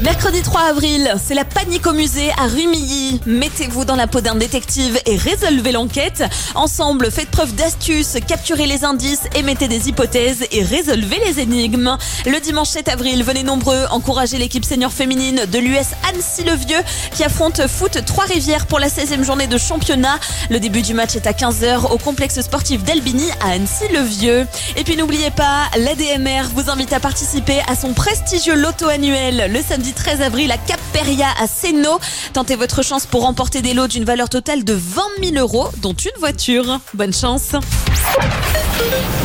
Mercredi 3 avril, c'est la panique au musée à Rumilly. Mettez-vous dans la peau d'un détective et résolvez l'enquête. Ensemble, faites preuve d'astuce, capturez les indices, émettez des hypothèses et résolvez les énigmes. Le dimanche 7 avril, venez nombreux encourager l'équipe senior féminine de l'US Annecy-le-Vieux qui affronte Foot Trois-Rivières pour la 16e journée de championnat. Le début du match est à 15h au complexe sportif d'Albigny à Annecy-le-Vieux. Et puis n'oubliez pas, l'ADMR vous invite à participer à son prestigieux loto annuel le samedi 13 avril à Cap-Péria à Sénaux. Tentez votre chance pour remporter des lots d'une valeur totale de 20 000 €, dont une voiture. Bonne chance.